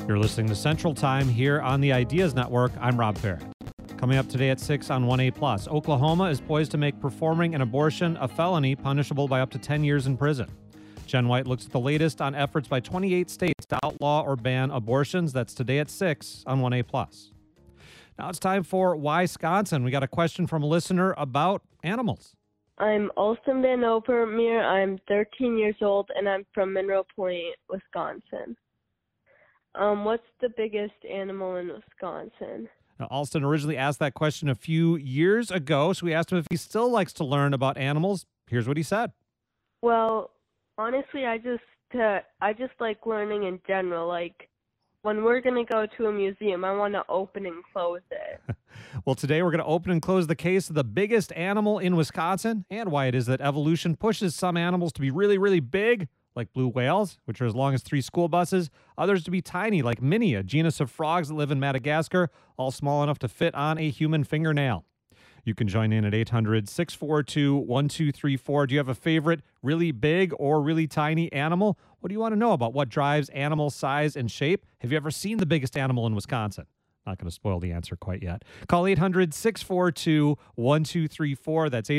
You're listening to Central Time here on the Ideas Network. I'm Rob Farrett. Coming up today at 6 on 1A+, Oklahoma is poised to make performing an abortion a felony punishable by up to 10 years in prison. Jen White looks at the latest on efforts by 28 states to outlaw or ban abortions. That's today at 6 on 1A+. Now it's time for Wisconsin. We got a question from a listener about animals. I'm Alston Van Overmeer. I'm 13 years old, and I'm from Mineral Point, Wisconsin. What's the biggest animal in Wisconsin? Now, Alston originally asked that question a few years ago, so we asked him if he still likes to learn about animals. Here's what he said. Well, honestly, I just like learning in general. Like, when we're going to go to a museum, I want to open and close it. Well, today we're going to open and close the case of the biggest animal in Wisconsin and why it is that evolution pushes some animals to be really, really big, like blue whales, which are as long as 3 school buses, others to be tiny, like Minnie, a genus of frogs that live in Madagascar, all small enough to fit on a human fingernail. You can join in at 800-642-1234. Do you have a favorite really big or really tiny animal? What do you want to know about what drives animal size and shape? Have you ever seen the biggest animal in Wisconsin? Not going to spoil the answer quite yet. Call 800-642-1234. That's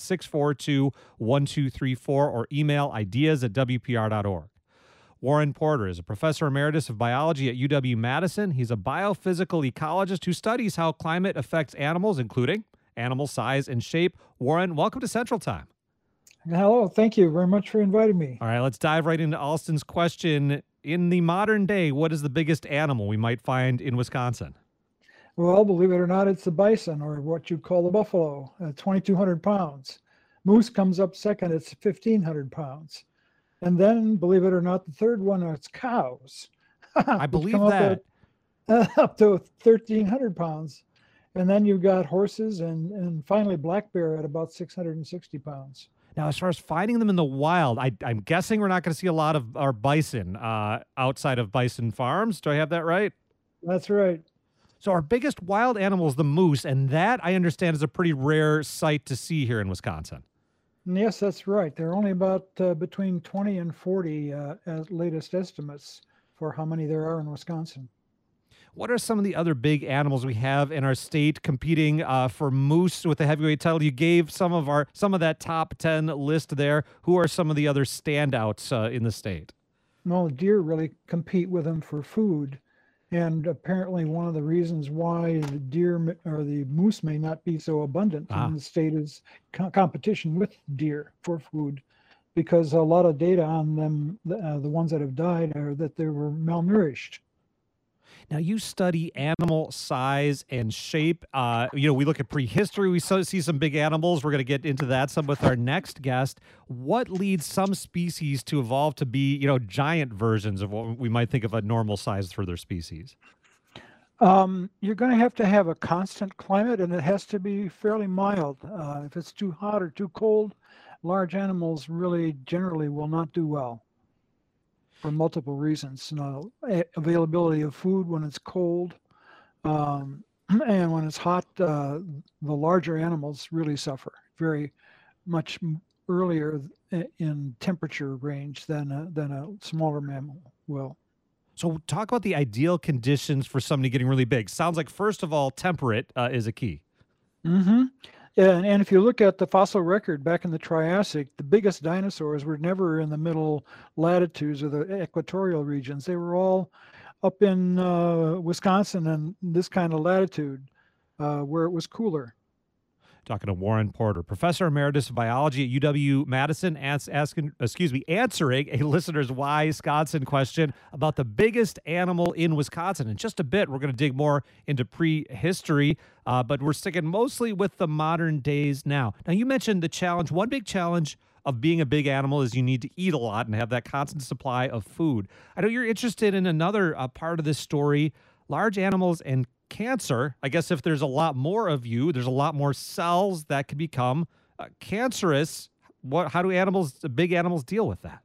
800-642-1234 or email ideas@wpr.org. Warren Porter is a professor emeritus of biology at UW-Madison. He's a biophysical ecologist who studies how climate affects animals, including animal size and shape. Warren, welcome to Central Time. Hello. Thank you very much for inviting me. All right, let's dive right into Alston's question. In the modern day, what is the biggest animal we might find in Wisconsin? Well, believe it or not, it's the bison, or what you call the buffalo, 2,200 pounds. Moose comes up second, it's 1,500 pounds. And then, believe it or not, the third one is cows. I believe that. Up to 1,300 pounds. And then you've got horses and finally black bear at about 660 pounds. Now, as far as finding them in the wild, I'm guessing we're not going to see a lot of our bison outside of bison farms. Do I have that right? That's right. So our biggest wild animal is the moose, and that, I understand, is a pretty rare sight to see here in Wisconsin. Yes, that's right. There are only about between 20 and 40 at latest estimates for how many there are in Wisconsin. What are some of the other big animals we have in our state competing for moose with the heavyweight title? You gave some of that top 10 list there. Who are some of the other standouts in the state? Well, deer really compete with them for food. And apparently one of the reasons why the deer or the moose may not be so abundant in the state is competition with deer for food, because a lot of data on them, the ones that have died, are that they were malnourished. Now, you study animal size and shape. We look at prehistory. We see some big animals. We're going to get into that some with our next guest. What leads some species to evolve to be, giant versions of what we might think of a normal size for their species? You're going to have a constant climate, and it has to be fairly mild. If it's too hot or too cold, large animals really generally will not do well, for multiple reasons. Availability of food when it's cold, and when it's hot, the larger animals really suffer very much earlier in temperature range than a smaller mammal will. So talk about the ideal conditions for somebody getting really big. Sounds like, first of all, temperate is a key. Mm-hmm. Yeah, and if you look at the fossil record back in the Triassic, the biggest dinosaurs were never in the middle latitudes or the equatorial regions. They were all up in Wisconsin and this kind of latitude where it was cooler. Talking to Warren Porter, professor emeritus of biology at UW-Madison, answering a listener's Wisconsin question about the biggest animal in Wisconsin. In just a bit, we're going to dig more into prehistory, but we're sticking mostly with the modern days now. Now, you mentioned the challenge. One big challenge of being a big animal is you need to eat a lot and have that constant supply of food. I know you're interested in another part of this story, large animals and cancer. I guess if there's a lot more of you, there's a lot more cells that can become cancerous. How do big animals deal with that?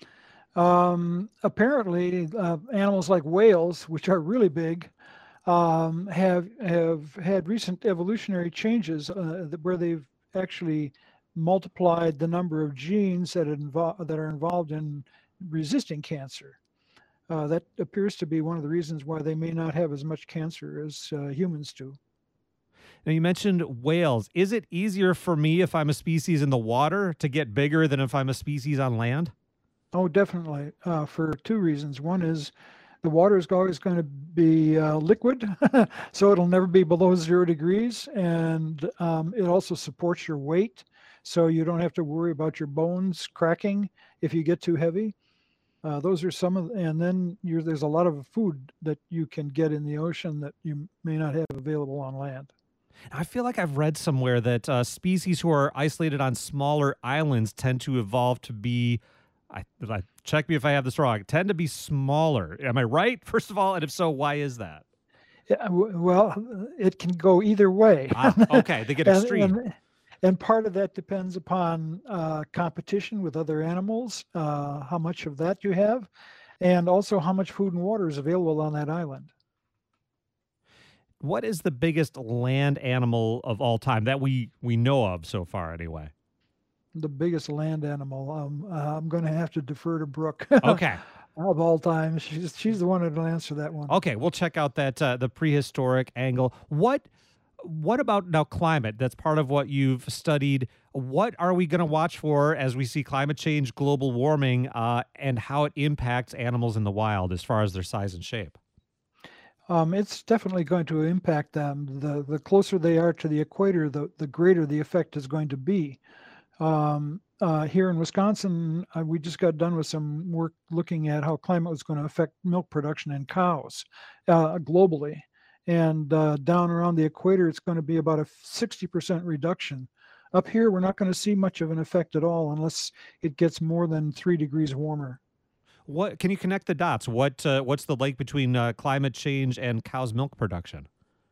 Apparently, animals like whales, which are really big, have had recent evolutionary changes where they've actually multiplied the number of genes that are involved in resisting cancer. That appears to be one of the reasons why they may not have as much cancer as humans do. Now, you mentioned whales. Is it easier for me if I'm a species in the water to get bigger than if I'm a species on land? Oh, definitely, for two reasons. One is the water is always going to be liquid, so it'll never be below 0 degrees, and it also supports your weight, so you don't have to worry about your bones cracking if you get too heavy. Those are some of, and then there's a lot of food that you can get in the ocean that you may not have available on land. I feel like I've read somewhere that species who are isolated on smaller islands tend to evolve to be, check me if I have this wrong, tend to be smaller. Am I right, first of all? And if so, why is that? Yeah, well, it can go either way. Okay, they get extreme. And part of that depends upon competition with other animals, how much of that you have, and also how much food and water is available on that island. What is the biggest land animal of all time that we know of so far, anyway? The biggest land animal. I'm going to have to defer to Brooke. Okay. Of all time, she's the one that'll answer that one. Okay, we'll check out that the prehistoric angle. What about now climate? That's part of what you've studied. What are we going to watch for as we see climate change, global warming, and how it impacts animals in the wild as far as their size and shape? It's definitely going to impact them. The closer they are to the equator, the greater the effect is going to be. Here in Wisconsin, we just got done with some work looking at how climate was going to affect milk production in cows globally. And down around the equator, it's going to be about a 60% reduction. Up here, we're not going to see much of an effect at all unless it gets more than 3 degrees warmer. What can you connect the dots? What's the link between climate change and cow's milk production?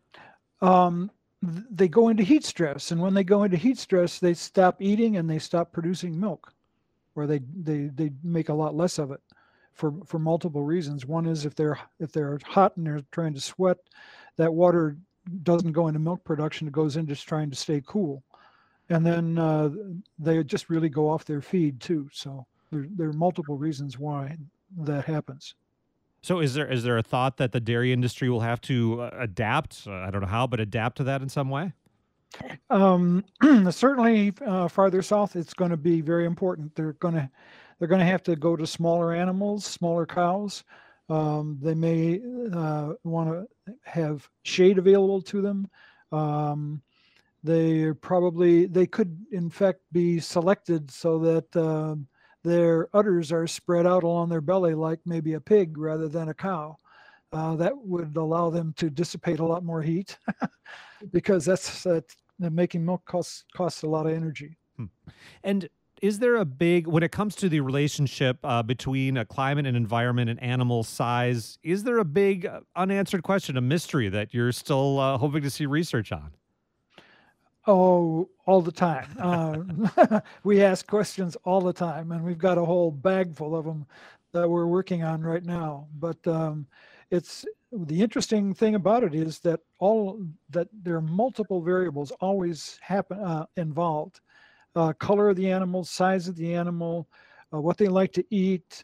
They go into heat stress, and when they go into heat stress, they stop eating and they stop producing milk, or they make a lot less of it for multiple reasons. One is if they're hot and they're trying to sweat, that water doesn't go into milk production; it goes into just trying to stay cool, and then they just really go off their feed too. So there are multiple reasons why that happens. So is there a thought that the dairy industry will have to adapt? I don't know how, but adapt to that in some way? Certainly, farther south, it's going to be very important. They're going to have to go to smaller animals, smaller cows. They may want to have shade available to them. They could in fact be selected so that their udders are spread out along their belly like maybe a pig rather than a cow. That would allow them to dissipate a lot more heat because that's making milk costs a lot of energy. And is there when it comes to the relationship between climate and environment and animal size, is there a big unanswered question, a mystery that you're still hoping to see research on? Oh, all the time. We ask questions all the time, and we've got a whole bag full of them that we're working on right now. But it's the interesting thing about it is that there are multiple variables always involved. Color of the animal, size of the animal, what they like to eat,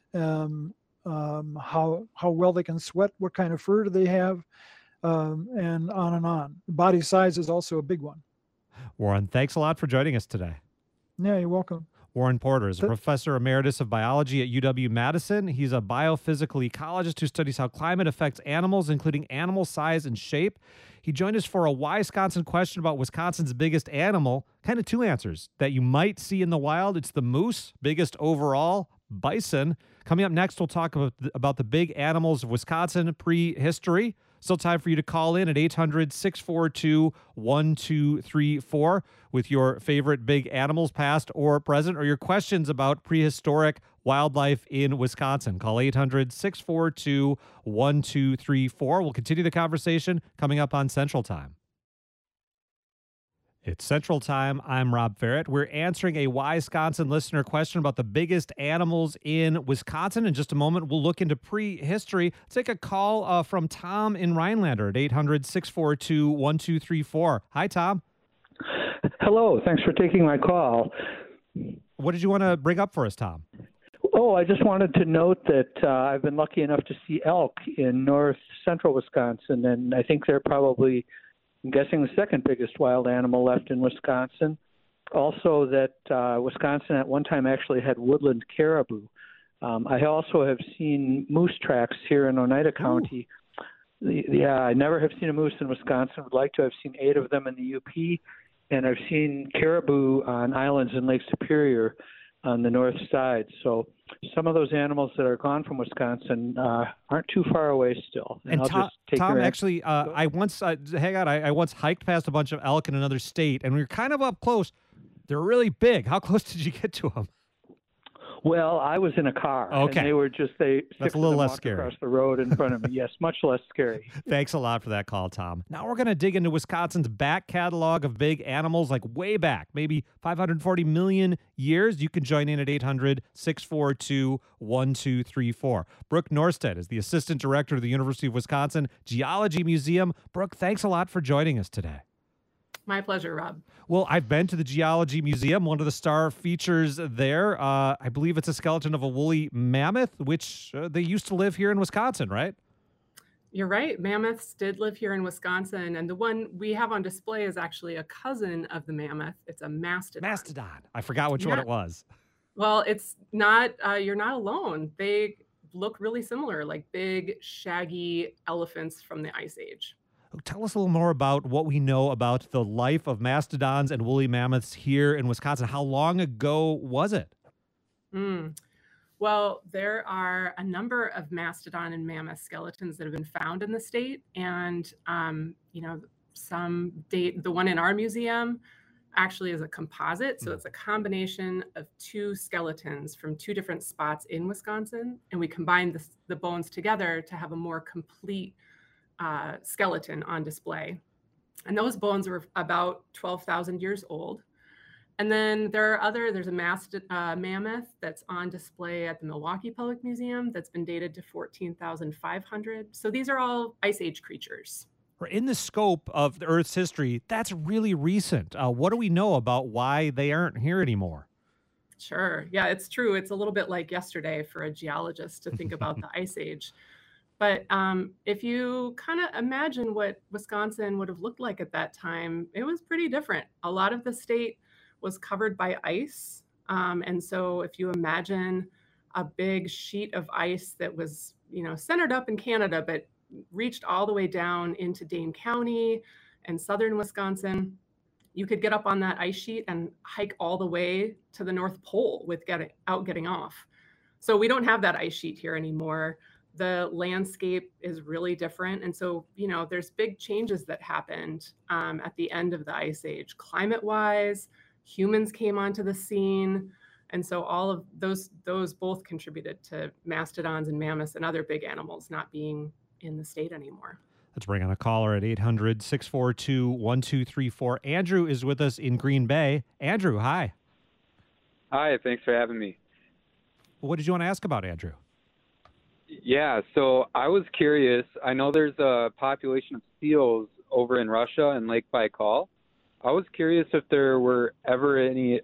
how well they can sweat, what kind of fur do they have, and on and on. Body size is also a big one. Warren, thanks a lot for joining us today. Yeah, you're welcome. Warren Porter is a professor emeritus of biology at UW-Madison. He's a biophysical ecologist who studies how climate affects animals, including animal size and shape. He joined us for a Wisconsin question about Wisconsin's biggest animal. Kind of two answers that you might see in the wild. It's the moose, biggest overall, bison. Coming up next, we'll talk about the big animals of Wisconsin prehistory. Still time for you to call in at 800-642-1234 with your favorite big animals, past or present, or your questions about prehistoric wildlife in Wisconsin. Call 800-642-1234. We'll continue the conversation coming up on Central Time. It's Central Time. I'm Rob Ferret. We're answering a Wisconsin listener question about the biggest animals in Wisconsin. In just a moment, we'll look into prehistory. Let's take a call from Tom in Rhinelander at 800-642-1234. Hi, Tom. Hello. Thanks for taking my call. What did you want to bring up for us, Tom? Oh, I just wanted to note that I've been lucky enough to see elk in north central Wisconsin, and I think they're probably, I'm guessing, the second biggest wild animal left in Wisconsin. Also, that Wisconsin at one time actually had woodland caribou. I also have seen moose tracks here in Oneida County. Yeah, I never have seen a moose in Wisconsin. Would like to have seen 8 of them in the UP, and I've seen caribou on islands in Lake Superior on the north side. So some of those animals that are gone from Wisconsin aren't too far away still. And I'll just take Tom, your actually, I once I once hiked past a bunch of elk in another state, and we were kind of up close. They're really big. How close did you get to them? Well, I was in a car. Okay. And they were just, That's a little less scary. Across the road in front of me. Yes, much less scary. Thanks a lot for that call, Tom. Now we're going to dig into Wisconsin's back catalog of big animals, like way back, maybe 540 million years. You can join in at 800-642-1234. Brooke Norstead is the assistant director of the University of Wisconsin Geology Museum. Brooke, thanks a lot for joining us today. My pleasure, Rob. Well, I've been to the Geology Museum. One of the star features there, I believe it's a skeleton of a woolly mammoth, which they used to live here in Wisconsin, right? You're right. Mammoths did live here in Wisconsin, and the one we have on display is actually a cousin of the mammoth. It's a mastodon. Mastodon. I forgot which one it was. Well, it's not, you're not alone. They look really similar, like big, shaggy elephants from the Ice Age. Tell us a little more about what we know about the life of mastodons and woolly mammoths here in Wisconsin. How long ago was it? Well, there are a number of mastodon and mammoth skeletons that have been found in the state. And, some date, the one in our museum actually is a composite. So it's a combination of 2 skeletons from 2 different spots in Wisconsin. And we combined the bones together to have a more complete skeleton on display. And those bones were about 12,000 years old. And then there's a mammoth that's on display at the Milwaukee Public Museum that's been dated to 14,500. So these are all Ice Age creatures. In the scope of the Earth's history, that's really recent. What do we know about why they aren't here anymore? Sure. Yeah, it's true. It's a little bit like yesterday for a geologist to think about the Ice Age. But if you kind of imagine what Wisconsin would have looked like at that time, it was pretty different. A lot of the state was covered by ice. And so if you imagine a big sheet of ice that was, centered up in Canada, but reached all the way down into Dane County and southern Wisconsin, you could get up on that ice sheet and hike all the way to the North Pole with getting off. So we don't have that ice sheet here anymore. The landscape is really different. And so, there's big changes that happened at the end of the Ice Age. Climate-wise, humans came onto the scene. And so all of those both contributed to mastodons and mammoths and other big animals not being in the state anymore. Let's bring on a caller at 800-642-1234. Andrew is with us in Green Bay. Andrew, hi. Hi, thanks for having me. What did you want to ask about, Andrew? Yeah, so I was curious. I know there's a population of seals over in Russia and Lake Baikal. I was curious if there were ever any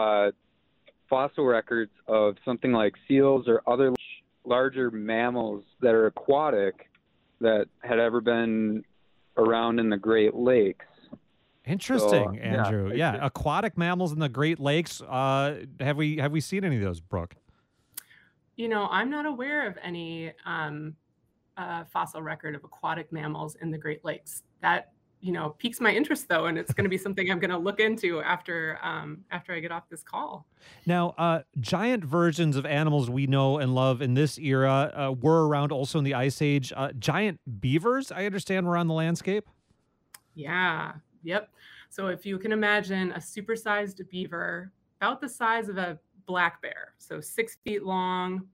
fossil records of something like seals or other larger mammals that are aquatic that had ever been around in the Great Lakes. Interesting, So, Andrew. Yeah, aquatic mammals in the Great Lakes. Have we seen any of those, Brooke? I'm not aware of any fossil record of aquatic mammals in the Great Lakes. That, piques my interest, though, and it's going to be something I'm going to look into after I get off this call. Now, giant versions of animals we know and love in this era were around also in the Ice Age. Giant beavers, I understand, were on the landscape. Yeah. Yep. So if you can imagine a supersized beaver, about the size of a black bear, so 6 feet long,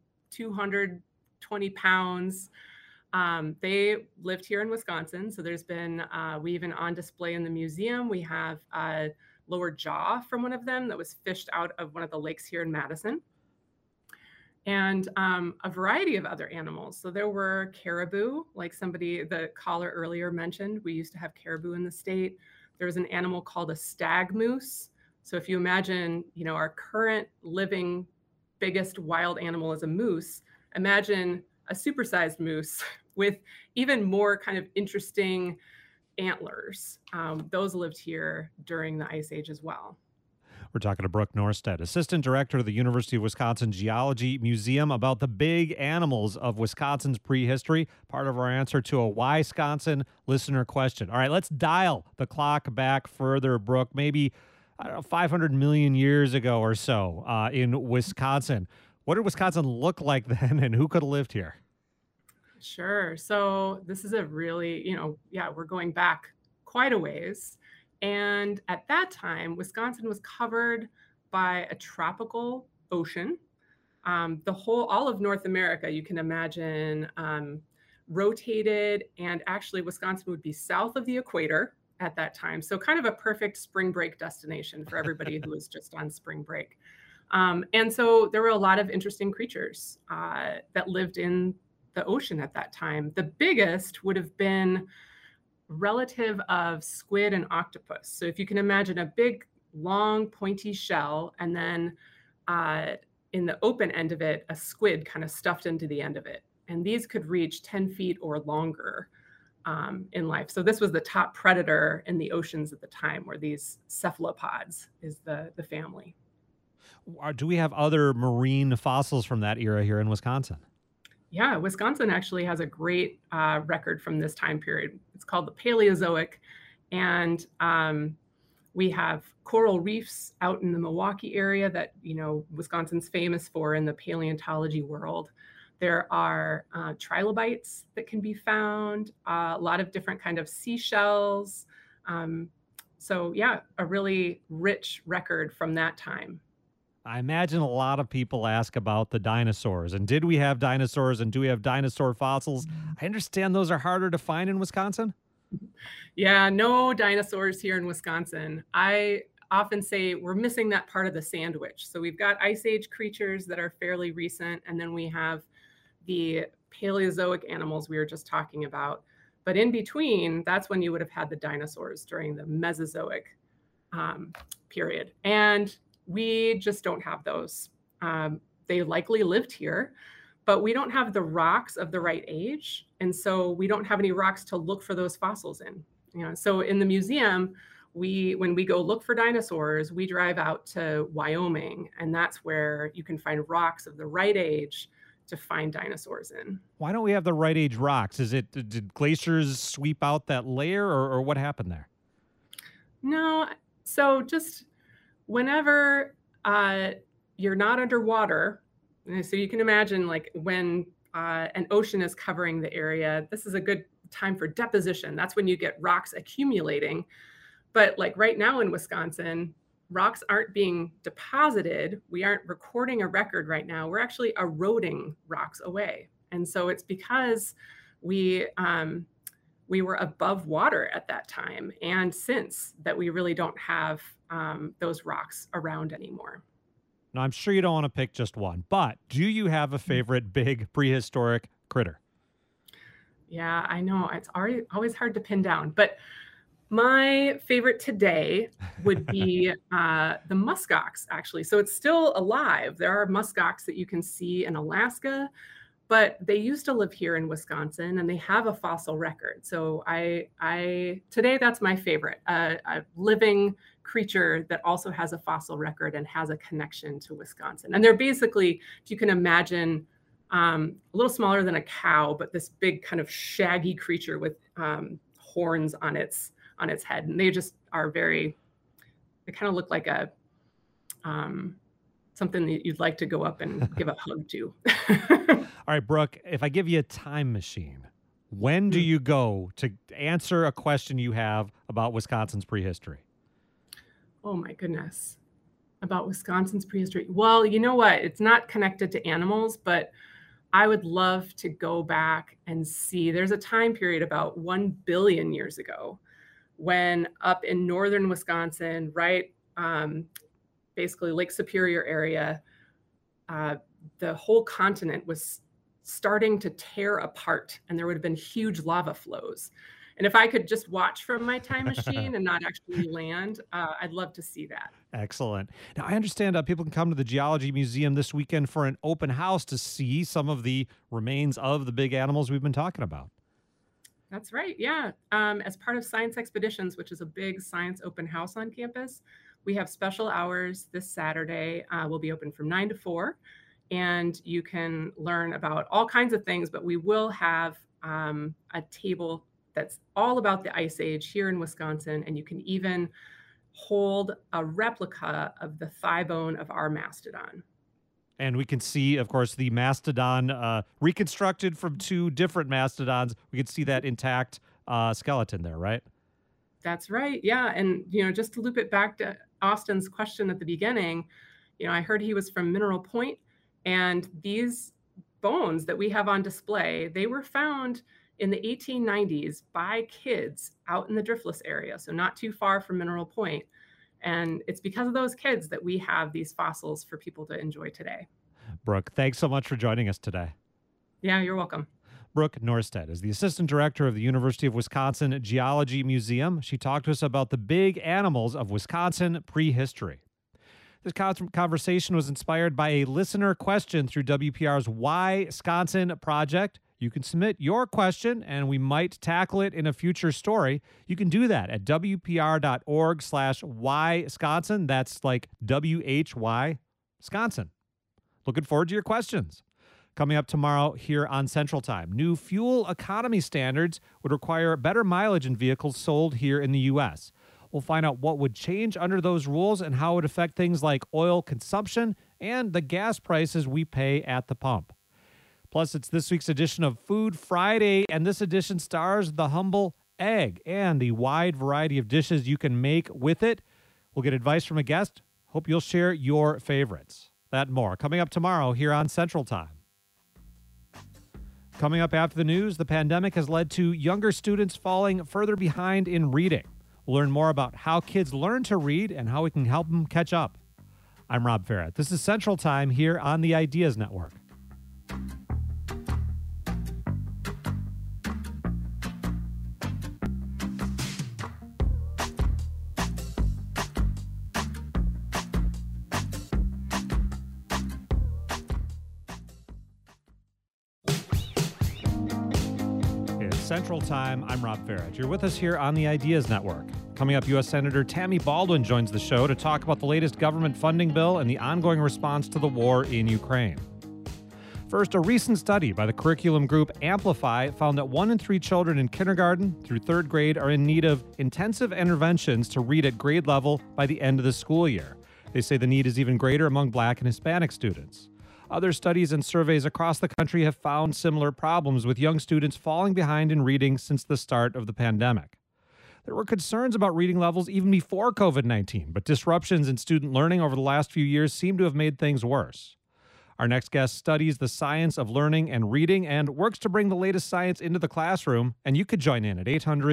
220 pounds. They lived here in Wisconsin. So there's been, we even on display in the museum, we have a lower jaw from one of them that was fished out of one of the lakes here in Madison. And a variety of other animals. So there were caribou, like the caller earlier mentioned. We used to have caribou in the state. There was an animal called a stag moose. So if you imagine, our current living biggest wild animal is a moose, imagine a supersized moose with even more kind of interesting antlers. Those lived here during the Ice Age as well. We're talking to Brooke Norstead, Assistant Director of the University of Wisconsin Geology Museum, about the big animals of Wisconsin's prehistory, part of our answer to a Why Wisconsin listener question. All right, let's dial the clock back further, Brooke, maybe, I don't know, 500 million years ago or so in Wisconsin. What did Wisconsin look like then, and who could have lived here? Sure. So this is a really, we're going back quite a ways. And at that time, Wisconsin was covered by a tropical ocean. All of North America, you can imagine, rotated, and actually Wisconsin would be south of the equator at that time. So kind of a perfect spring break destination for everybody who was just on spring break. And so there were a lot of interesting creatures that lived in the ocean at that time. The biggest would have been relative of squid and octopus. So if you can imagine a big, long, pointy shell, and then in the open end of it, a squid kind of stuffed into the end of it. And these could reach 10 feet or longer in life. So this was the top predator in the oceans at the time, where these cephalopods is the family. Do we have other marine fossils from that era here in Wisconsin? Yeah, Wisconsin actually has a great record from this time period. It's called the Paleozoic, and we have coral reefs out in the Milwaukee area that Wisconsin's famous for in the paleontology world. There are trilobites that can be found, a lot of different kind of seashells. So yeah, a really rich record from that time. I imagine a lot of people ask about the dinosaurs, and did we have dinosaurs, and do we have dinosaur fossils? I understand those are harder to find in Wisconsin. Yeah, no dinosaurs here in Wisconsin. I often say we're missing that part of the sandwich. So we've got Ice Age creatures that are fairly recent, and then we have the Paleozoic animals we were just talking about. But in between, that's when you would have had the dinosaurs during the Mesozoic period. And we just don't have those. They likely lived here, but we don't have the rocks of the right age. And so we don't have any rocks to look for those fossils in. So in the museum, when we go look for dinosaurs, we drive out to Wyoming, and that's where you can find rocks of the right age to find dinosaurs in. Why don't we have the right age rocks? Did glaciers sweep out that layer, or what happened there? No, so just whenever you're not underwater, so you can imagine like when an ocean is covering the area, this is a good time for deposition. That's when you get rocks accumulating. But like right now in Wisconsin, rocks aren't being deposited. We aren't recording a record right now. We're actually eroding rocks away. And so it's because we were above water at that time, and since that we really don't have those rocks around anymore. Now, I'm sure you don't want to pick just one, but do you have a favorite big prehistoric critter? Yeah, I know. It's always hard to pin down, but my favorite today would be the muskox, actually. So it's still alive. There are muskox that you can see in Alaska, but they used to live here in Wisconsin, and they have a fossil record. So today that's my favorite, a living creature that also has a fossil record and has a connection to Wisconsin. And they're basically, if you can imagine, a little smaller than a cow, but this big kind of shaggy creature with horns on its head. And they just are they kind of look like a something that you'd like to go up and give a hug to. All right, Brooke, if I give you a time machine, when do you go to answer a question you have about Wisconsin's prehistory? Oh my goodness. About Wisconsin's prehistory. Well, you know what? It's not connected to animals, but I would love to go back and see. There's a time period about 1 billion years ago when up in northern Wisconsin, right, basically Lake Superior area, the whole continent was starting to tear apart, and there would have been huge lava flows. And if I could just watch from my time machine and not actually land, I'd love to see that. Excellent. Now, I understand people can come to the Geology Museum this weekend for an open house to see some of the remains of the big animals we've been talking about. That's right. Yeah. As part of Science Expeditions, which is a big science open house on campus, we have special hours this Saturday. We'll be open from 9 to 4, and you can learn about all kinds of things, but we will have a table that's all about the Ice Age here in Wisconsin, and you can even hold a replica of the thigh bone of our mastodon. And we can see, of course, the mastodon reconstructed from 2 different mastodons. We can see that intact skeleton there, right? That's right. Yeah. And, just to loop it back to Austin's question at the beginning, I heard he was from Mineral Point, and these bones that we have on display, they were found in the 1890s by kids out in the Driftless area, so not too far from Mineral Point. And it's because of those kids that we have these fossils for people to enjoy today. Brooke, thanks so much for joining us today. Yeah, you're welcome. Brooke Norstead is the assistant director of the University of Wisconsin Geology Museum. She talked to us about the big animals of Wisconsin prehistory. This conversation was inspired by a listener question through WPR's Why Wisconsin project. You can submit your question, and we might tackle it in a future story. You can do that at wpr.org/whywisconsin. That's like WHY Wisconsin. Looking forward to your questions. Coming up tomorrow here on Central Time, new fuel economy standards would require better mileage in vehicles sold here in the U.S. We'll find out what would change under those rules and how it would affect things like oil consumption and the gas prices we pay at the pump. Plus, it's this week's edition of Food Friday, and this edition stars the humble egg and the wide variety of dishes you can make with it. We'll get advice from a guest. Hope you'll share your favorites. That and more coming up tomorrow here on Central Time. Coming up after the news, the pandemic has led to younger students falling further behind in reading. We'll learn more about how kids learn to read and how we can help them catch up. I'm Rob Farrett. This is Central Time here on the Ideas Network. Central Time, I'm Rob Farrett. You're with us here on the Ideas Network. Coming up, U.S. Senator Tammy Baldwin joins the show to talk about the latest government funding bill and the ongoing response to the war in Ukraine. First, a recent study by the curriculum group Amplify found that 1 in 3 children in kindergarten through 3rd grade are in need of intensive interventions to read at grade level by the end of the school year. They say the need is even greater among Black and Hispanic students. Other studies and surveys across the country have found similar problems with young students falling behind in reading since the start of the pandemic. There were concerns about reading levels even before COVID-19, but disruptions in student learning over the last few years seem to have made things worse. Our next guest studies the science of learning and reading and works to bring the latest science into the classroom, and you could join in at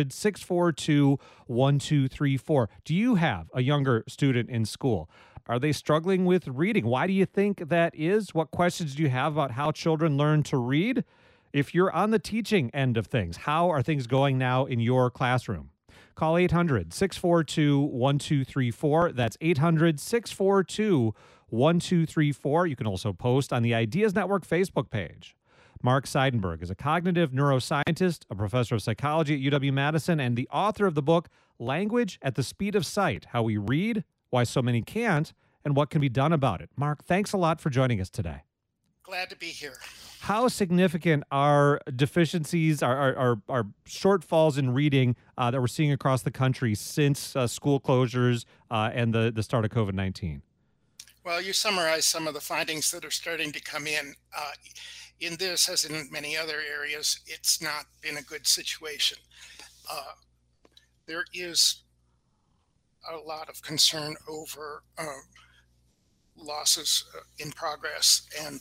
800-642-1234. Do you have a younger student in school? Are they struggling with reading? Why do you think that is? What questions do you have about how children learn to read? If you're on the teaching end of things, how are things going now in your classroom? Call 800-642-1234. That's 800-642-1234. You can also post on the Ideas Network Facebook page. Mark Seidenberg is a cognitive neuroscientist, a professor of psychology at UW-Madison, and the author of the book, Language at the Speed of Sight, How We Read, Why So Many Can't, and What Can Be Done About It. Mark, thanks a lot for joining us today. Glad to be here. How significant are deficiencies, are shortfalls in reading that we're seeing across the country since school closures and the start of COVID-19? Well, you summarized some of the findings that are starting to come in. In this, as in many other areas, it's not been a good situation. There is a lot of concern over losses in progress and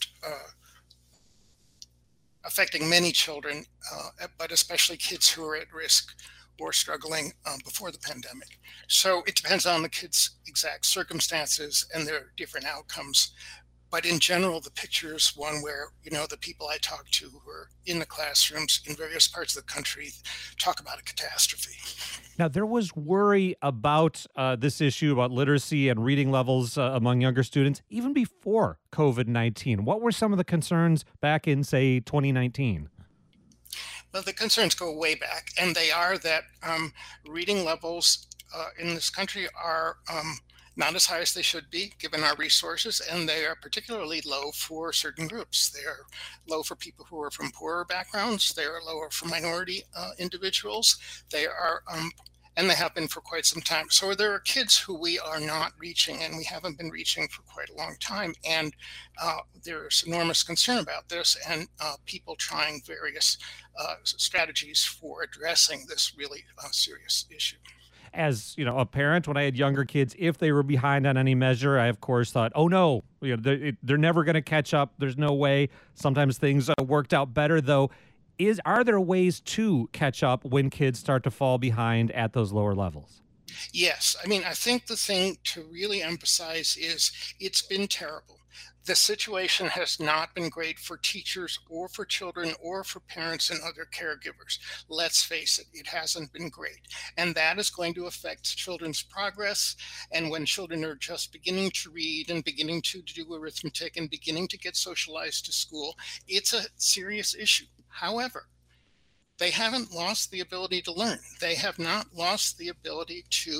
affecting many children, but especially kids who are at risk or struggling before the pandemic. So it depends on the kids' exact circumstances and their different outcomes. But in general, the picture is one where, the people I talk to who are in the classrooms in various parts of the country talk about a catastrophe. Now, there was worry about this issue about literacy and reading levels among younger students even before COVID-19. What were some of the concerns back in, say, 2019? Well, the concerns go way back, and they are that reading levels in this country are not as high as they should be given our resources, and they are particularly low for certain groups. They are low for people who are from poorer backgrounds. They are lower for minority individuals. They are, and they have been for quite some time. So there are kids who we are not reaching, and we haven't been reaching for quite a long time. And there's enormous concern about this, and people trying various strategies for addressing this really serious issue. As a parent, when I had younger kids, if they were behind on any measure, I of course thought, oh no, they're never going to catch up. There's no way. Sometimes things worked out better, though. Are there ways to catch up when kids start to fall behind at those lower levels? Yes. I mean, I think the thing to really emphasize is it's been terrible. The situation has not been great for teachers or for children or for parents and other caregivers. Let's face it, it hasn't been great. And that is going to affect children's progress. And when children are just beginning to read and beginning to do arithmetic and beginning to get socialized to school, it's a serious issue. However, they haven't lost the ability to learn. They have not lost the ability to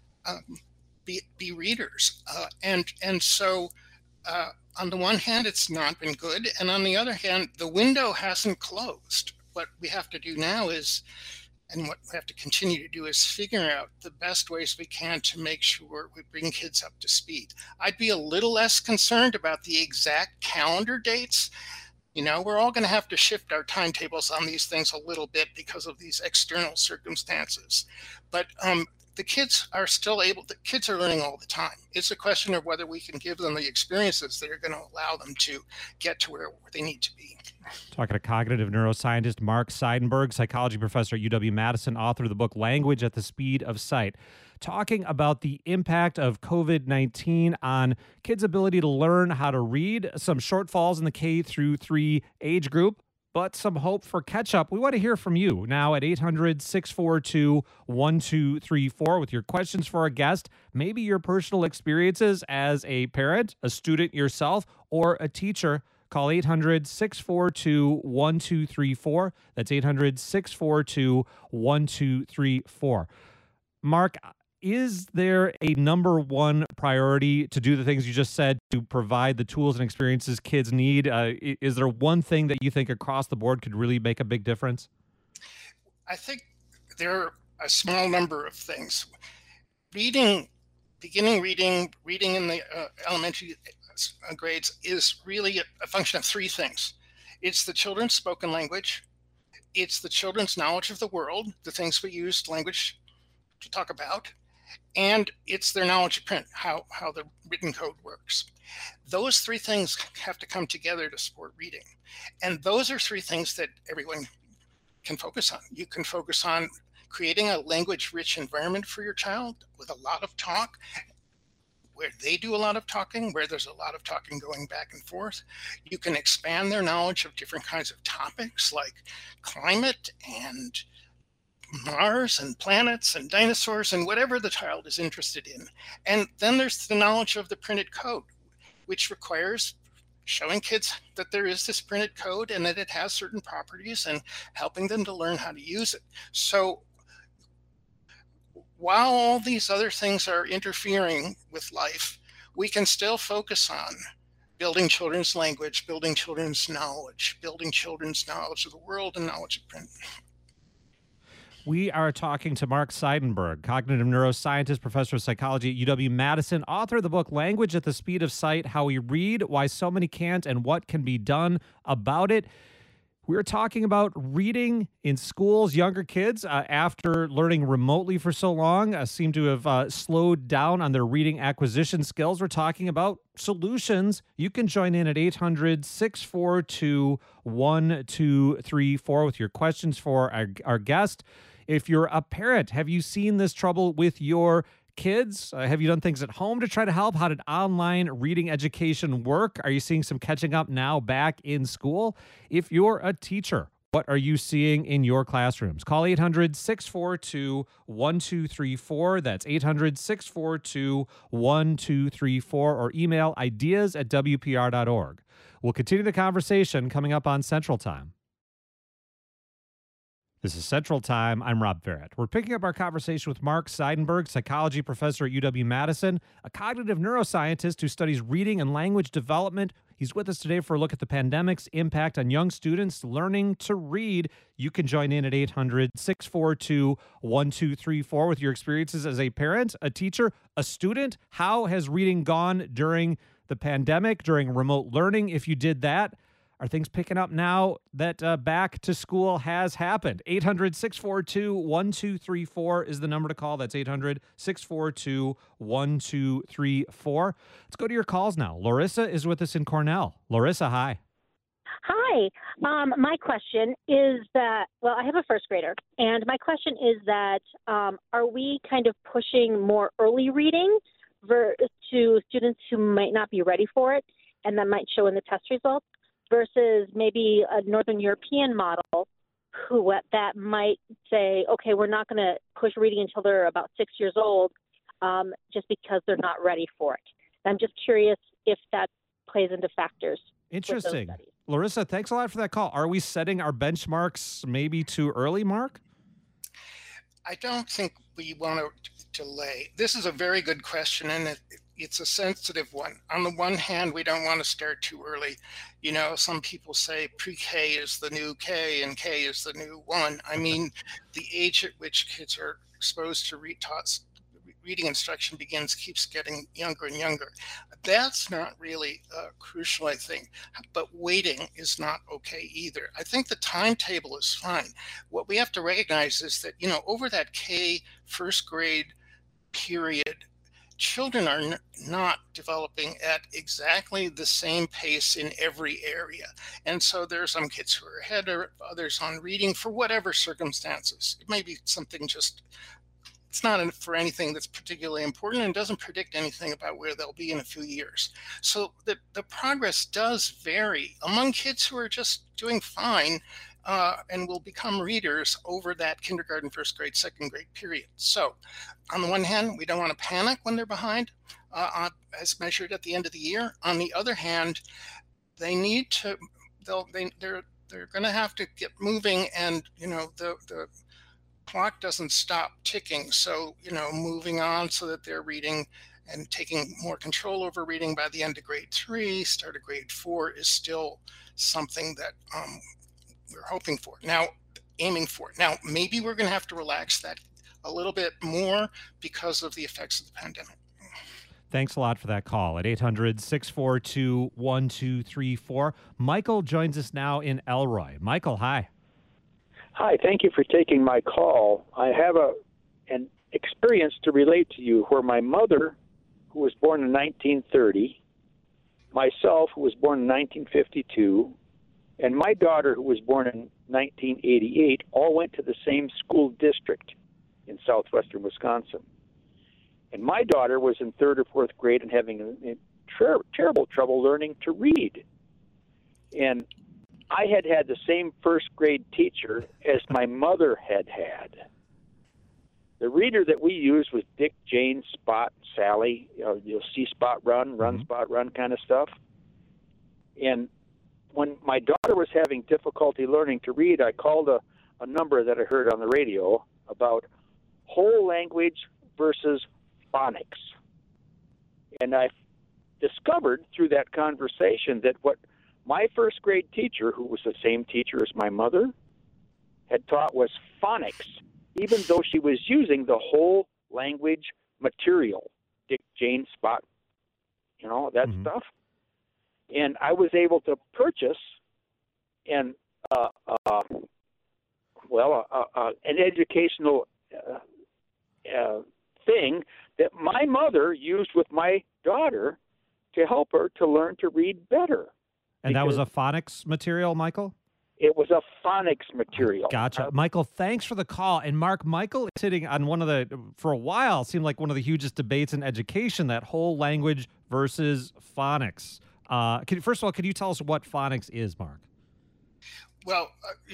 be readers. And so on the one hand, it's not been good. And on the other hand, the window hasn't closed. What we have to do now is, and what we have to continue to do, is figure out the best ways we can to make sure we bring kids up to speed. I'd be a little less concerned about the exact calendar dates. We're all going to have to shift our timetables on these things a little bit because of these external circumstances. But the kids are the kids are learning all the time. It's a question of whether we can give them the experiences that are going to allow them to get to where they need to be. Talking to cognitive neuroscientist Mark Seidenberg, psychology professor at UW-Madison, author of the book Language at the Speed of Sight, talking about the impact of COVID-19 on kids' ability to learn how to read, some shortfalls in the K through 3 age group, but some hope for catch-up. We want to hear from you now at 800-642-1234 with your questions for our guest, maybe your personal experiences as a parent, a student yourself, or a teacher. Call 800-642-1234. That's 800-642-1234. Mark, is there a number one priority to do the things you just said to provide the tools and experiences kids need? Is there one thing that you think across the board could really make a big difference? I think there are a small number of things. Beginning reading in the elementary grades is really a function of three things. It's the children's spoken language. It's the children's knowledge of the world, the things we use language to talk about. And it's their knowledge of print, how the written code works. Those three things have to come together to support reading. And those are three things that everyone can focus on. You can focus on creating a language-rich environment for your child with a lot of talk, where they do a lot of talking, where there's a lot of talking going back and forth. You can expand their knowledge of different kinds of topics like climate and Mars and planets and dinosaurs and whatever the child is interested in. And then there's the knowledge of the printed code, which requires showing kids that there is this printed code and that it has certain properties and helping them to learn how to use it. So while all these other things are interfering with life, we can still focus on building children's language, building children's knowledge of the world and knowledge of print. We are talking to Mark Seidenberg, cognitive neuroscientist, professor of psychology at UW-Madison, author of the book Language at the Speed of Sight, How We Read, Why So Many Can't, and What Can Be Done About It. We're talking about reading in schools. Younger kids, after learning remotely for so long, seem to have slowed down on their reading acquisition skills. We're talking about solutions. You can join in at 800-642-1234 with your questions for our guest. If you're a parent, have you seen this trouble with your kids? Have you done things at home to try to help? How did online reading education work? Are you seeing some catching up now back in school? If you're a teacher, what are you seeing in your classrooms? Call 800-642-1234. That's 800-642-1234, or email ideas@wpr.org. We'll continue the conversation coming up on Central Time. This is Central Time. I'm Rob Barrett. We're picking up our conversation with Mark Seidenberg, psychology professor at UW-Madison, a cognitive neuroscientist who studies reading and language development. He's with us today for a look at the pandemic's impact on young students learning to read. You can join in at 800-642-1234 with your experiences as a parent, a teacher, a student. How has reading gone during the pandemic, during remote learning? If you did that, are things picking up now that back to school has happened? 800-642-1234 is the number to call. That's 800-642-1234. Let's go to your calls now. Larissa is with us in Cornell. Larissa, hi. Hi. My question is that, well, I have a first grader, and my question is that are we kind of pushing more early reading to students who might not be ready for it, and that might show in the test results, versus maybe a Northern European model that might say, okay, we're not going to push reading until they're about 6 years old just because they're not ready for it. I'm just curious if that plays into factors. Interesting. Larissa, thanks a lot for that call. Are we setting our benchmarks maybe too early, Mark? I don't think we want to delay. This is a very good question, and it's a sensitive one. On the one hand, we don't want to start too early. You know, some people say pre-K is the new K and K is the new 1. I mean, the age at which kids are exposed to reading instruction keeps getting younger and younger. That's not really crucial, I think, but waiting is not okay either. I think the timetable is fine. What we have to recognize is that, you know, over that K first grade period, children are not developing at exactly the same pace in every area. And so there are some kids who are ahead of others on reading for whatever circumstances. It may be something it's not for anything that's particularly important and doesn't predict anything about where they'll be in a few years. So the progress does vary among kids who are just doing fine and will become readers over that kindergarten, first grade, second grade period. So on the one hand, we don't want to panic when they're behind as measured at the end of the year. On the other hand, they need to, they're going to have to get moving, and, you know, the clock doesn't stop ticking. So, you know, moving on so that they're reading and taking more control over reading by the end of grade 3, start of grade 4 is still something that we're hoping for. Now, aiming for. Now, maybe we're going to have to relax that a little bit more because of the effects of the pandemic. Thanks a lot for that call at 800-642-1234. Michael joins us now in Elroy. Michael, hi. Hi, thank you for taking my call. I have an experience to relate to you where my mother, who was born in 1930, myself, who was born in 1952, and my daughter, who was born in 1988, all went to the same school district in southwestern Wisconsin. And my daughter was in 3rd or 4th grade and having terrible trouble learning to read. And I had the same first grade teacher as my mother had. The reader that we used was Dick, Jane, Spot, Sally. You'll see Spot run, Spot run kind of stuff. And when my daughter was having difficulty learning to read, I called a number that I heard on the radio about whole language versus phonics. And I discovered through that conversation that what my first grade teacher, who was the same teacher as my mother, had taught was phonics, even though she was using the whole language material, Dick, Jane, Spot, you know, that stuff. And I was able to purchase an educational thing that my mother used with my daughter to help her to learn to read better. And that was a phonics material, Michael? It was a phonics material. Gotcha. Michael, thanks for the call. And Mark, Michael is sitting on one of the, for a while, seemed like one of the hugest debates in education, that whole language versus phonics. First of all, could you tell us what phonics is, Mark? Well,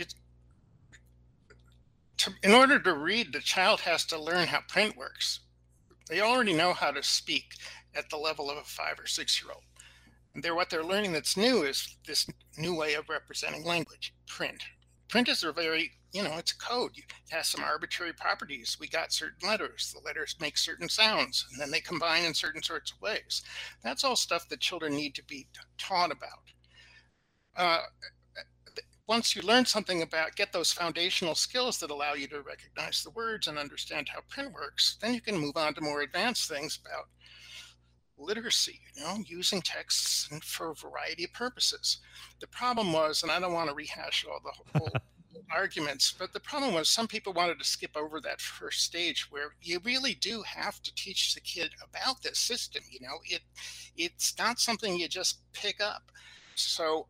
in order to read, the child has to learn how print works. They already know how to speak at the level of a 5 or 6 year old. And what they're learning that's new is this new way of representing language, print. Print is a very, it's a code. It has some arbitrary properties. We got certain letters. The letters make certain sounds, and then they combine in certain sorts of ways. That's all stuff that children need to be taught about. Once you learn something about, get those foundational skills that allow you to recognize the words and understand how print works, then you can move on to more advanced things about literacy, using texts for a variety of purposes. The problem was, and I don't want to rehash all the whole arguments, but the problem was some people wanted to skip over that first stage where you really do have to teach the kid about this system. It's not something you just pick up. So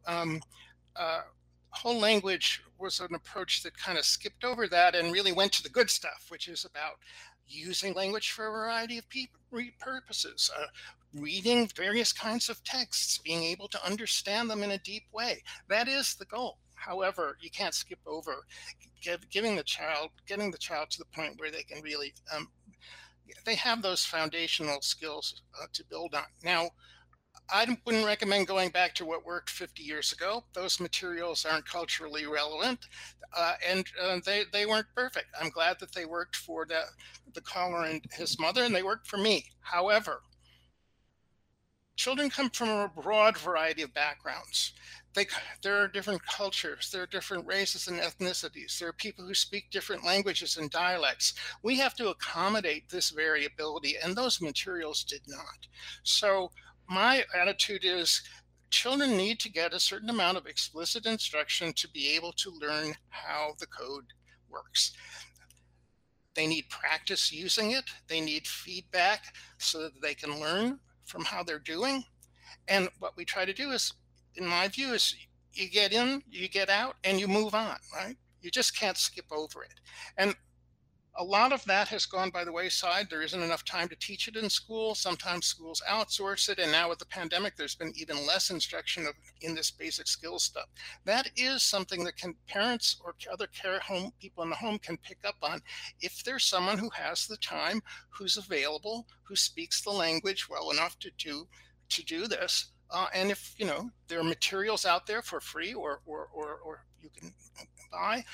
whole language was an approach that kind of skipped over that and really went to the good stuff, which is about using language for a variety of purposes, reading various kinds of texts, being able to understand them in a deep way. That is the goal. However, you can't skip over getting the child to the point where they can really, they have those foundational skills to build on. Now, I wouldn't recommend going back to what worked 50 years ago. Those materials aren't culturally relevant, and they weren't perfect. I'm glad that they worked for the caller and his mother, and they worked for me. However, children come from a broad variety of backgrounds. There are different cultures, there are different races and ethnicities, there are people who speak different languages and dialects. We have to accommodate this variability, and those materials did not. So my attitude is children need to get a certain amount of explicit instruction to be able to learn how the code works. They need practice using it. They need feedback so that they can learn from how they're doing. And what we try to do is, in my view, is you get in, you get out, and you move on, right? You just can't skip over it. And a lot of that has gone by the wayside. There isn't enough time to teach it in school. Sometimes schools outsource it. And now with the pandemic, there's been even less instruction in this basic skills stuff. That is something that parents or other people in the home can pick up on if there's someone who has the time, who's available, who speaks the language well enough to do this. And if, there are materials out there for free or you can buy,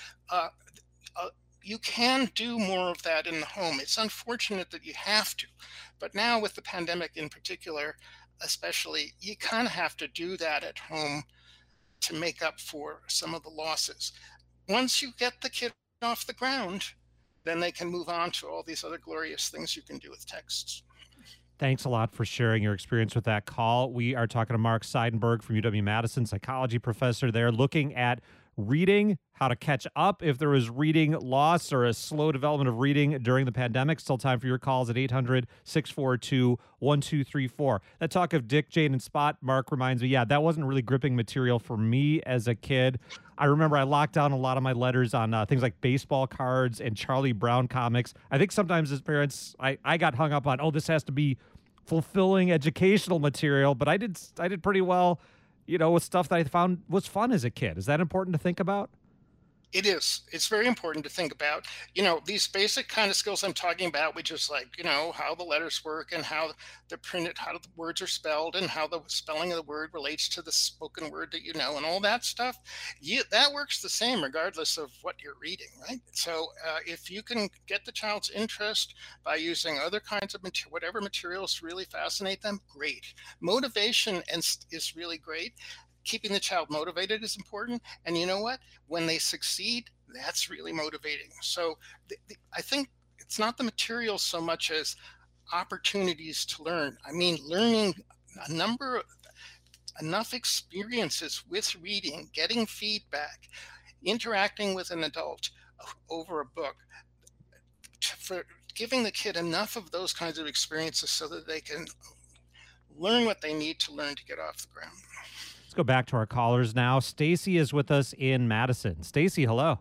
you can do more of that in the home. It's unfortunate that you have to, but now with the pandemic in particular, especially, you kind of have to do that at home to make up for some of the losses. Once you get the kid off the ground, then they can move on to all these other glorious things you can do with texts. Thanks a lot for sharing your experience with that call. We are talking to Mark Seidenberg from UW-Madison, psychology professor there, looking at reading, how to catch up if there was reading loss or a slow development of reading during the pandemic. Still time for your calls at 800-642-1234. That talk of Dick, Jane, and Spot, Mark, reminds me, that wasn't really gripping material for me as a kid. I remember I locked down a lot of my letters on things like baseball cards and Charlie Brown comics. I think sometimes as parents, I got hung up on, this has to be fulfilling educational material, but I did pretty well, with stuff that I found was fun as a kid. Is that important to think about? It is. It's very important to think about, these basic kind of skills I'm talking about, which is like, how the letters work and how they're printed, how the words are spelled and how the spelling of the word relates to the spoken word that and all that stuff. That works the same regardless of what you're reading, right? So if you can get the child's interest by using other kinds of whatever materials really fascinate them, great. Motivation is really great. Keeping the child motivated is important. And you know what? When they succeed, that's really motivating. So I think it's not the materials so much as opportunities to learn. I mean, learning enough experiences with reading, getting feedback, interacting with an adult over a book, for giving the kid enough of those kinds of experiences so that they can learn what they need to learn to get off the ground. Let's go back to our callers now. Stacy is with us in Madison. Stacy, hello.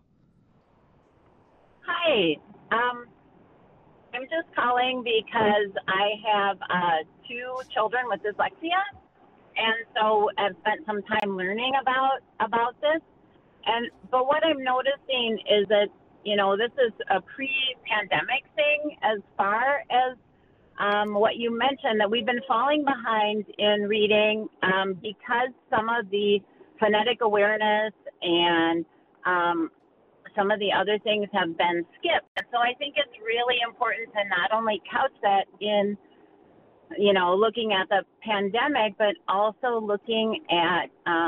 Hi. I'm just calling because I have 2 children with dyslexia, and so I've spent some time learning about this. But what I'm noticing is that, you know, this is a pre-pandemic thing as far as what you mentioned, that we've been falling behind in reading because some of the phonetic awareness and some of the other things have been skipped. And so I think it's really important to not only couch that in, you know, looking at the pandemic, but also looking at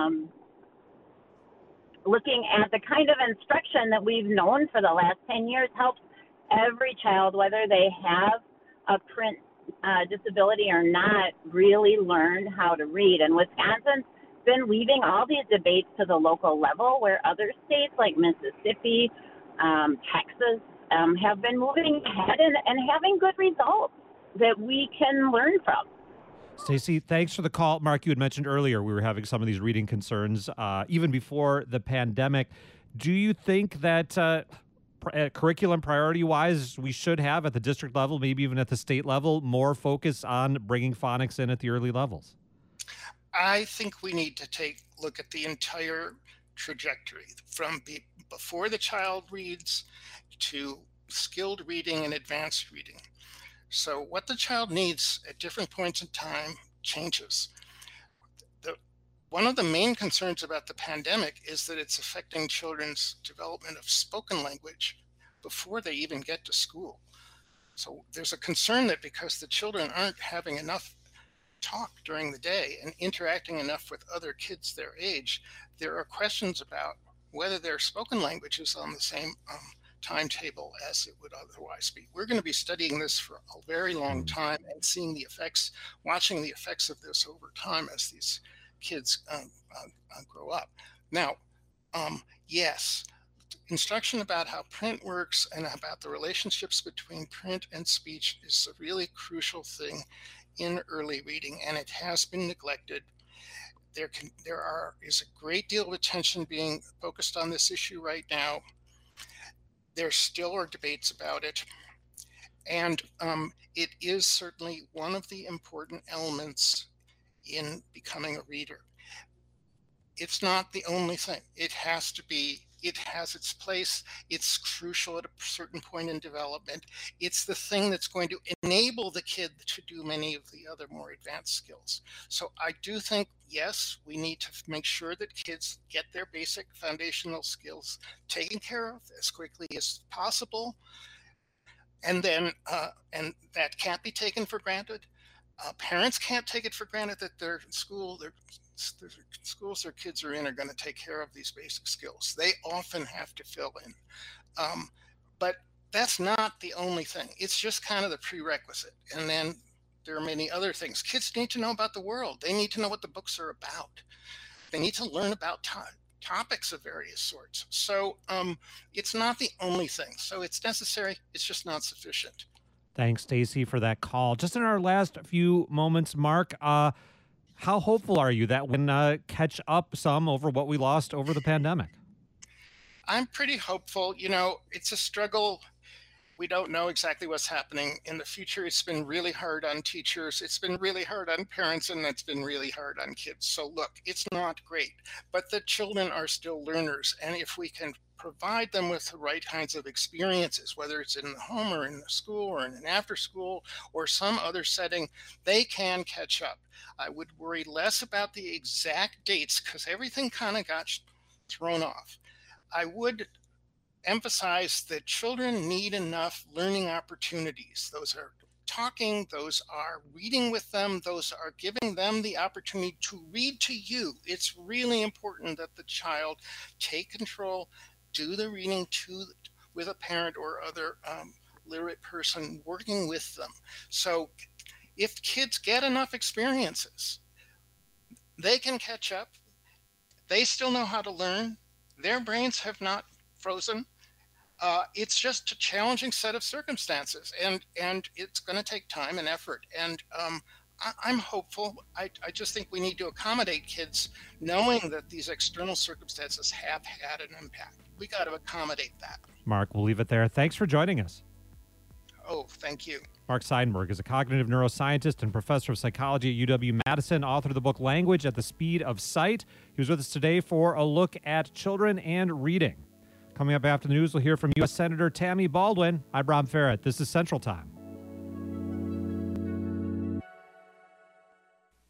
the kind of instruction that we've known for the last 10 years helps every child, whether they have a print disability or not, really learn how to read. And Wisconsin's been leaving all these debates to the local level, where other states like Mississippi, Texas have been moving ahead and having good results that we can learn from. Stacey, thanks for the call. Mark, you had mentioned earlier we were having some of these reading concerns even before the pandemic. Do you think that curriculum priority-wise, we should have at the district level, maybe even at the state level, more focus on bringing phonics in at the early levels? I think we need to look at the entire trajectory from before the child reads to skilled reading and advanced reading. So what the child needs at different points in time changes. One of the main concerns about the pandemic is that it's affecting children's development of spoken language before they even get to school. So there's a concern that because the children aren't having enough talk during the day and interacting enough with other kids their age, there are questions about whether their spoken language is on the same timetable as it would otherwise be. We're going to be studying this for a very long time and seeing the effects, watching the effects of this over time as these kids grow up. Now, yes, instruction about how print works and about the relationships between print and speech is a really crucial thing in early reading, and it has been neglected. There is a great deal of attention being focused on this issue right now. There still are debates about it, and it is certainly one of the important elements in becoming a reader. It's not the only thing. It has its place. It's crucial at a certain point in development. It's the thing that's going to enable the kid to do many of the other more advanced skills. So I do think, yes, we need to make sure that kids get their basic foundational skills taken care of as quickly as possible. And then, and that can't be taken for granted. Parents can't take it for granted that their schools their kids are in are going to take care of these basic skills. They often have to fill in. But that's not the only thing. It's just kind of the prerequisite. And then there are many other things. Kids need to know about the world. They need to know what the books are about. They need to learn about topics of various sorts. So it's not the only thing. So it's necessary. It's just not sufficient. Thanks, Stacey, for that call. Just in our last few moments, Mark, how hopeful are you that we can catch up some over what we lost over the pandemic? I'm pretty hopeful. You know, it's a struggle. We don't know exactly what's happening in the future. It's been really hard on teachers. It's been really hard on parents, and it's been really hard on kids. So look, it's not great, but the children are still learners. And if we can provide them with the right kinds of experiences, whether it's in the home or in the school or in an after school or some other setting, they can catch up. I would worry less about the exact dates because everything kind of got thrown off. I would emphasize that children need enough learning opportunities. Those are talking, those are reading with them, those are giving them the opportunity to read to you. It's really important that the child take control, do the reading with a parent or other literate person working with them. So if kids get enough experiences, they can catch up. They still know how to learn. Their brains have not frozen. It's just a challenging set of circumstances, and it's going to take time and effort. And I'm hopeful. I just think we need to accommodate kids knowing that these external circumstances have had an impact. We got to accommodate that. Mark, we'll leave it there. Thanks for joining us. Oh, thank you. Mark Seidenberg is a cognitive neuroscientist and professor of psychology at UW-Madison, author of the book Language at the Speed of Sight. He was with us today for a look at children and reading. Coming up after the news, we'll hear from U.S. Senator Tammy Baldwin. I'm Rob Farrett. This is Central Time.